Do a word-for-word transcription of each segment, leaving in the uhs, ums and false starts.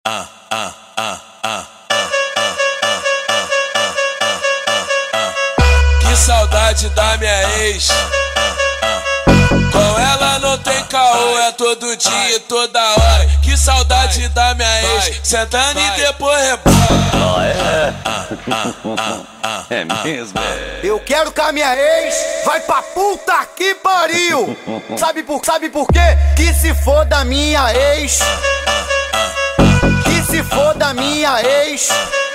Que saudade da minha ex. Com ela não tem caô, é todo dia e toda hora. Que saudade da minha ex, sentando e depois rebola. É mesmo, é. Eu quero que a minha ex vai pra puta que pariu. Sabe por, sabe por quê? Que se for da minha ex. Que se for da minha ex.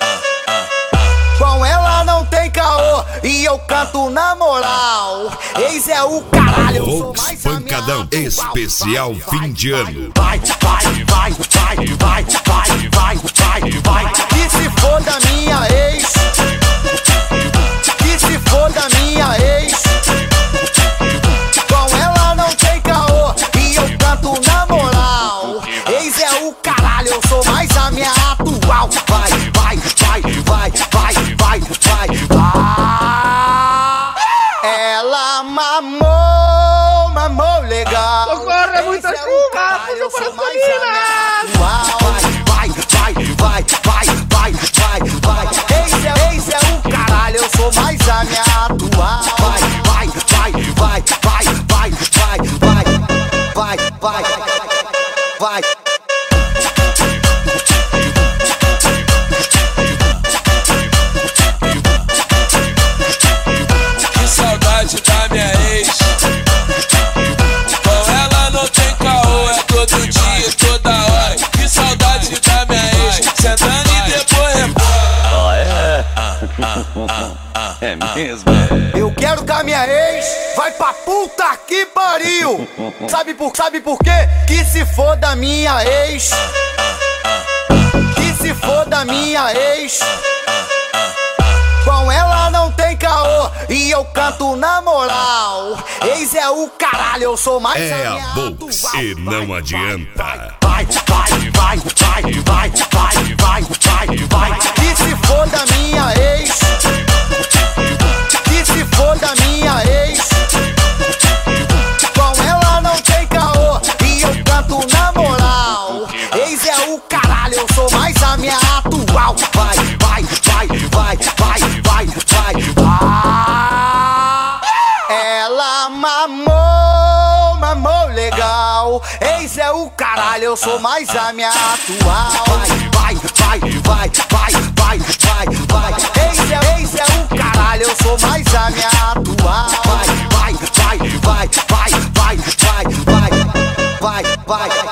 Com ela não tem caô e eu canto na moral. Ex é o caralho, eu sou mais Pancadão especial fim de ano. Vai, vai, vai, vai, vai, vai, vai, vai, vai. Que se for da minha ex. Que se for da minha ex. Com ela não tem caô e eu canto na moral. Ex é o caralho, eu sou mais a minha atual. Vai, vai, vai, vai, vai, vai, vai, vai. Ela mamou, mamou legal. Socorro, é muita chuva, eu sou mais a minha atual. Vai, vai, vai, vai, vai, vai, vai. Ex é, ex é o caralho, eu sou mais a minha atual. Vai, vai, vai, vai, vai, vai, vai, vai, vai, vai, vai. Que saudade da minha ex. Com ela não tem caô, é todo dia e toda hora. Que saudade da minha ex, sentando e depois rebola. É mesmo, é. Eu quero que a minha ex vai pra puta que pariu. Sabe por, sabe por quê? Que se for da minha ex. Que se for da minha ex. Com ela não tem caô e eu canto na moral. Ex é o caralho, eu sou mais É a a minha Volks atual. e não adianta. Vai, vai, vai, vai, vai, vai, vai, vai, vai. Que se for da minha ex. Que se for da minha ex. Com ela não tem caô e eu canto na moral. Ex é o caralho, eu sou mais a minha atual. Vai, vai, vai, vai, vai, vai, vai, vai. Ela mamou, mamou legal. Ex é o caralho, eu sou mais a minha atual. Vai, vai, vai, vai, vai, vai, vai. Ex é, ex é o caralho, eu sou mais a minha atual. Vai, vai, vai, vai, vai, vai, vai, vai, vai, vai.